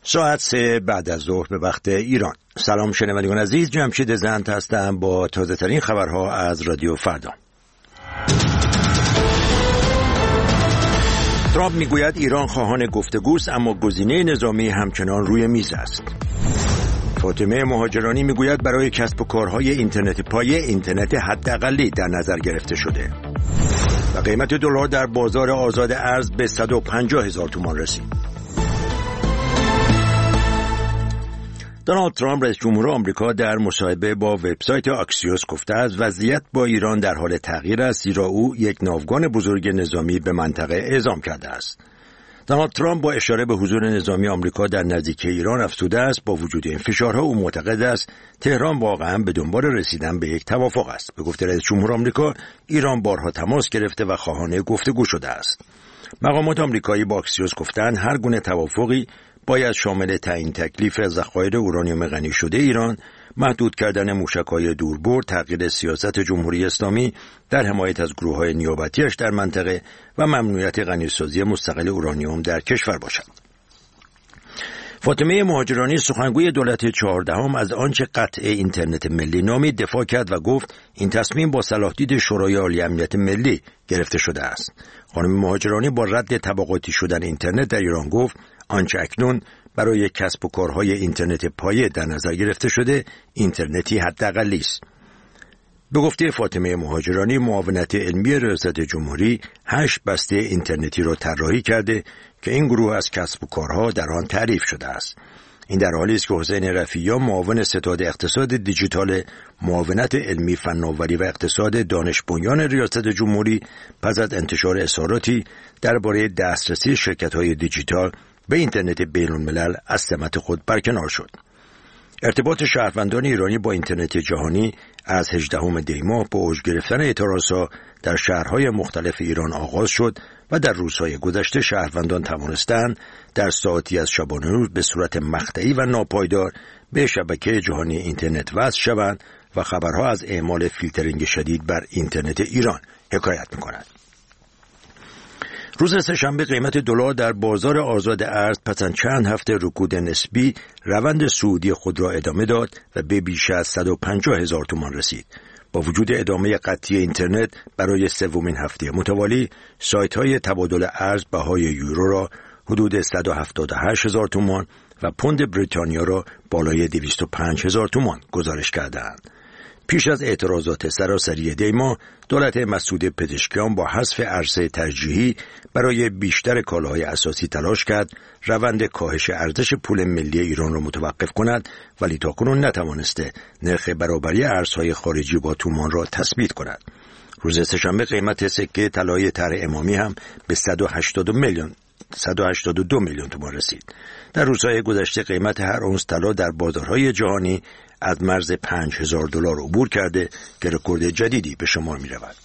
ساعت 3 بعد از ظهر به وقت ایران. سلام شنوندگان عزیز، جمشید زند هستم با تازه ترین خبرها از رادیو فردا. ترامپ میگوید ایران خواهان گفتگوست، اما گزینه نظامی همچنان روی میز است. فاطمه مهاجرانی میگوید برای کسب و کارهای اینترنت پایه اینترنت حداقلی در نظر گرفته شده و قیمت دلار در بازار آزاد ارز به 150,000 تومان رسید. دونالد ترامپ رئیس جمهور آمریکا در مصاحبه با وبسایت آکسیوس گفته است وضعیت با ایران در حال تغییر است، زیرا او یک ناوگان بزرگ نظامی به منطقه اعزام کرده است. دونالد ترامپ با اشاره به حضور نظامی آمریکا در نزدیکی ایران افزوده است با وجود این فشارها او معتقد است تهران واقعا به دنبال رسیدن به یک توافق است. به گفته رئیس جمهور آمریکا، ایران بارها تماس گرفته و خواهان گفتگو شده است. مقامات آمریکایی با آکسیوس گفتند هر گونه توافقی باید شامل تعیین تکلیف ذخایر اورانیوم غنی شده ایران، محدود کردن موشک‌های دوربرد، تغییر سیاست جمهوری اسلامی در حمایت از گروه‌های نیابتی‌اش در منطقه و ممنوعیت غنیسازی مستقل اورانیوم در کشور باشد. فاطمه مهاجرانی سخنگوی دولت 14 از آنچه قطع اینترنت ملی نامید دفاع کرد و گفت این تصمیم با صلاحدید شورای عالی امنیت ملی گرفته شده است. خانم مهاجرانی با رد طبقاتی شدن اینترنت در ایران گفت آنچه اکنون برای کسب و کارهای اینترنت پایه در نظر گرفته شده اینترنتی حداقلی است. به گفته فاطمه مهاجرانی، معاونت علمی ریاست جمهوری 8 بسته اینترنتی را طراحی کرده که این گروه از کسب و کارها در آن تعریف شده است. این در حالی است که حسین رفیعی، معاون ستاد اقتصاد دیجیتال معاونت علمی فناوری و اقتصاد دانش بنیان ریاست جمهوری، پس از انتشار اظهاراتی درباره دسترسی شرکت‌های دیجیتال به اینترنت بین‌الملل از سمت خود برکنار شد. ارتباط شهروندان ایرانی با اینترنت جهانی از 18 دی ماه با اوج گرفتن اعتراضها در شهرهای مختلف ایران آغاز شد و در روزهای گذشته شهروندان توانستند در ساعتی از شبانه روز به صورت مقطعی و ناپایدار به شبکه جهانی اینترنت وصل شوند و خبرها از اعمال فیلترینگ شدید بر اینترنت ایران حکایت می‌کند. روز سه‌شنبه قیمت دلار در بازار آزاد ارز پس از چند هفته رکود نسبی روند صعودی خود را ادامه داد و به بیش از 150,000 تومان رسید. با وجود ادامه قطعی اینترنت برای سومین هفته متوالی، سایت‌های تبادل ارز بهای یورو را حدود 178,000 تومان و پوند بریتانیا را بالای 205,000 تومان گزارش کردند. پیش از اعتراضات سراسری دی ماه، دولت مسعود پزشکیان با حذف عرضه ترجیحی برای بیشتر کالاهای اساسی تلاش کرد روند کاهش ارزش پول ملی ایران را متوقف کند، ولی تاکنون نتوانسته نرخ برابری ارزهای خارجی با تومان را تثبیت کند. روز سه‌شنبه قیمت سکه طلای طرح امامی هم به 182 میلیون تومان رسید. در روزهای گذشته قیمت هر اونس طلا در بازارهای جهانی از مرز $5,000 عبور کرده که رکورد جدیدی به شمار می رود.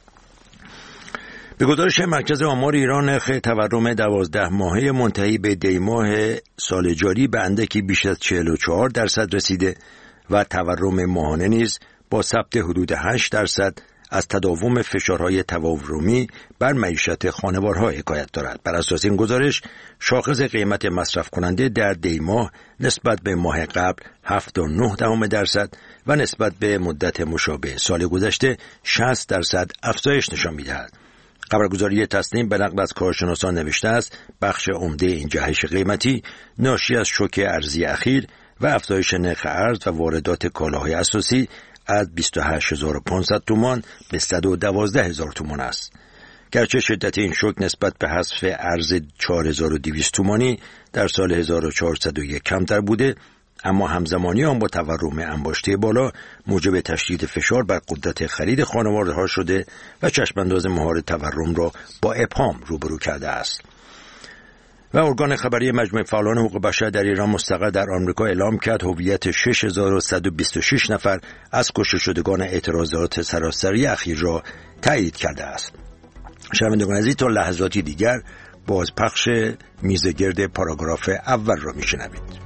به گزارش مرکز آمار ایران، نرخ تورم 12 ماهه منتهی به دی ماه سال جاری به اندکی بیش از 44% رسیده و تورم ماهانه نیز با ثبت حدود 8% از تداوم فشارهای تورمی بر معیشت خانوارها حکایت دارد. بر اساس این گزارش، شاخص قیمت مصرف کننده در دی ماه نسبت به ماه قبل 7.9% و نسبت به مدت مشابه سال گذشته 60% افزایش نشان می‌دهد. خبرگزاری تسنیم به نقل از کارشناسان نوشته است بخش عمده این جهش قیمتی ناشی از شوک ارزی اخیر و افزایش نرخ ارز و واردات کالاهای اساسی از 28,500 تومان به 112,000 تومان است. گرچه شدت این شوک نسبت به حذف ارز 4,200 تومانی در سال 1401 کمتر بوده، اما همزمانی آن با تورم انباشته بالا موجب تشدید فشار بر قدرت خرید خانوارها شده و چشمانداز مهار تورم را با ابهام روبرو کرده است. و ارگان خبری مجمع فعالان حقوق بشر در ایران مستقر در آمریکا اعلام کرد هویت 6,126 نفر از کشته شدگان اعتراضات سراسری اخیر را تایید کرده است. شنوندگان عزیز، تا لحظاتی دیگر بازپخش میزگرد پاراگراف اول را میشنوید.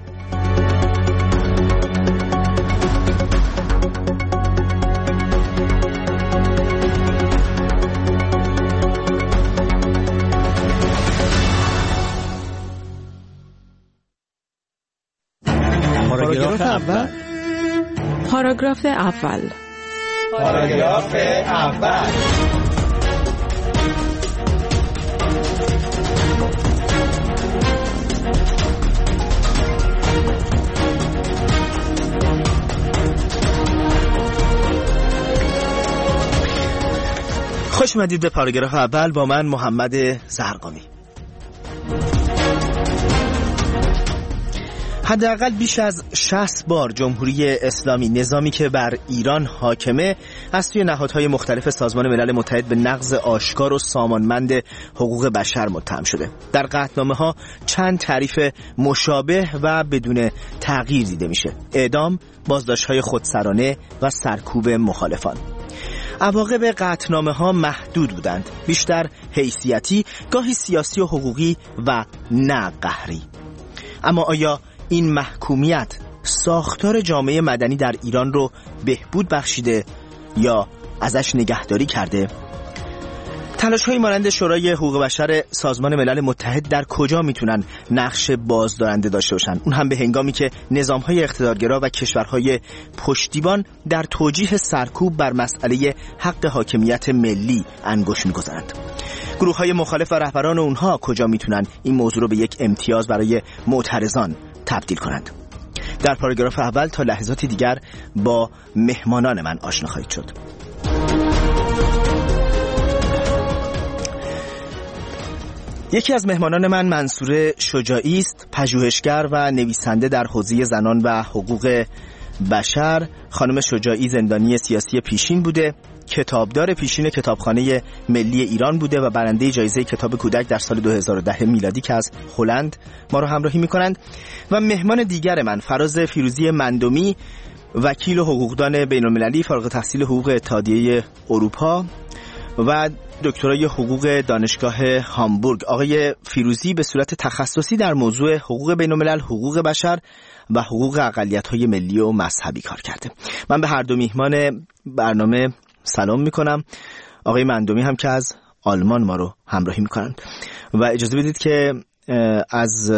پاراگراف اول. پاراگراف اول. پاراگراف اول. خوش اومدید به پاراگراف اول با من محمد زرقامی. حداقل بیش از 60 بار جمهوری اسلامی، نظامی که بر ایران حاکمه، از توی نهادهای مختلف سازمان ملل متحد به نقض آشکار و سامانمند حقوق بشر متهم شده. در قطعنامه‌ها چند تعریف مشابه و بدون تغییر دیده میشه: اعدام، بازداشت‌های خودسرانه و سرکوب مخالفان. عواقب قطعنامه‌ها محدود بودند، بیشتر حیثیتی، گاهی سیاسی و حقوقی و نه قهری. اما آیا این محکومیت ساختار جامعه مدنی در ایران رو بهبود بخشیده یا ازش نگهداری کرده؟ تلاش‌های مانند شورای حقوق بشر سازمان ملل متحد در کجا میتونن نقش بازدارنده داشته باشن؟ اون هم به هنگامی که نظام‌های اقتدارگرا و کشورهای پشتیبان در توجیه سرکوب بر مسئله حق حاکمیت ملی انگشت می‌گذارند. گروه‌های مخالف و رهبران اونها کجا میتونن این موضوع رو به یک امتیاز برای معترضان تبدیل کنند؟ در پاراگراف اول تا لحظاتی دیگر با مهمانان من آشنا خواهید شد. یکی از مهمانان من منصوره شجاعی است، پژوهشگر و نویسنده در حوزه زنان و حقوق بشر. خانم شجاعی زندانی سیاسی پیشین بوده، کتابدار پیشین کتابخانه ملی ایران بوده و برنده جایزه کتاب کودک در سال 2010 میلادی که از هلند ما رو همراهی می‌کنند. و مهمان دیگر من فراز فیروزی مندمی، وکیل و حقوقدان بین‌المللی، فارغ التحصیل حقوق اتحادیه اروپا و دکترای حقوق دانشگاه هامبورگ. آقای فیروزی به صورت تخصصی در موضوع حقوق بین‌الملل، حقوق بشر و حقوق اقلیت‌های ملی و مذهبی کار کرده. من به هر دو میهمان برنامه سلام میکنم. آقای مندمی هم که از آلمان ما رو همراهی میکنند. و اجازه بدید که از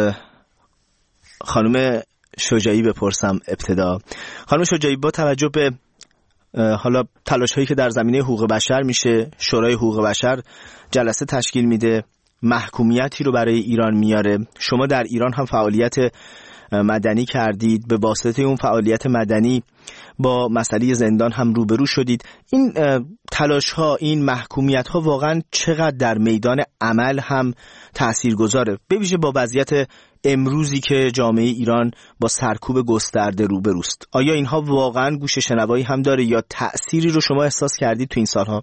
خانم شجاعی بپرسم ابتدا. خانم شجاعی، با توجه به حالا تلاش هایی که در زمینه حقوق بشر میشه، شورای حقوق بشر جلسه تشکیل میده، محکومیتی رو برای ایران میاره، شما در ایران هم فعالیت مدنی کردید، به واسطه اون فعالیت مدنی با مسئله زندان هم روبرو شدید. این تلاش ها، این محکومیت ها واقعا چقدر در میدان عمل هم تاثیرگذاره، به ویژه با وضعیت امروزی که جامعه ایران با سرکوب گسترده روبروست؟ آیا اینها واقعا گوش شنوایی هم داره یا تأثیری رو شما احساس کردید تو این سالها؟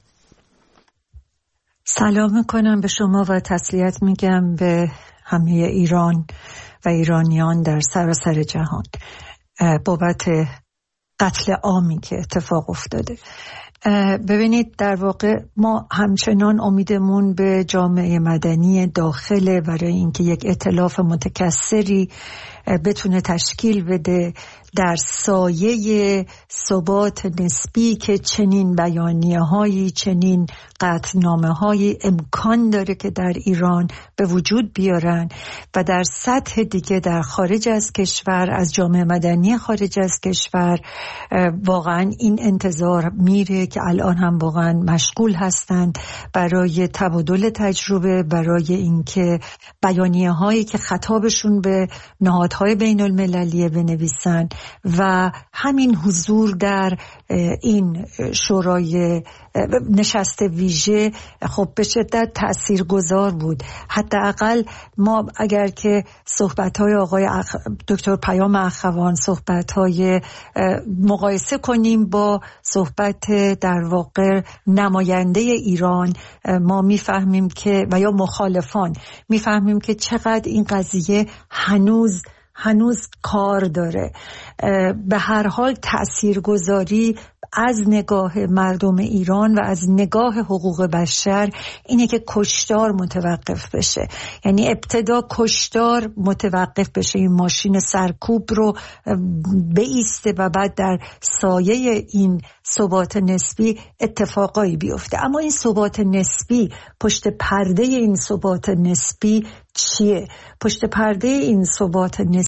سلام میکنم به شما و تسلیت میگم به همه ایران و ایرانیان در سراسر جهان بابت قتل عامی که اتفاق افتاده. ببینید، در واقع ما همچنان امیدمون به جامعه مدنی داخله برای اینکه یک ائتلاف متکثری بتونه تشکیل بده در سایه ثبات نسبی که چنین بیانیه‌هایی، چنین قطعنامه‌هایی امکان داره که در ایران به وجود بیارن و در سطح دیگه در خارج از کشور، از جامعه مدنی خارج از کشور واقعا این انتظار میره که الان هم واقعا مشغول هستند برای تبادل تجربه، برای اینکه بیانیه‌هایی که خطابشون به نهادهای بین المللیه بنویسن و همین حضور در این شورای نشست ویژه خب به شدت تاثیرگذار بود. حداقل ما اگر که صحبت‌های آقای دکتر پیام اخوان، صحبت‌های مقایسه کنیم با صحبت در واقع نماینده ایران، ما میفهمیم که و یا مخالفان میفهمیم که چقدر این قضیه هنوز کار داره. به هر حال تاثیرگذاری از نگاه مردم ایران و از نگاه حقوق بشر اینه که کشتار متوقف بشه، یعنی ابتدا کشتار متوقف بشه، این ماشین سرکوب رو بایسته و بعد در سایه این ثبات نسبی اتفاقایی بیفته. اما این ثبات نسبی، پشت پرده این ثبات نسبی چیه؟ پشت پرده این ثبات نسبی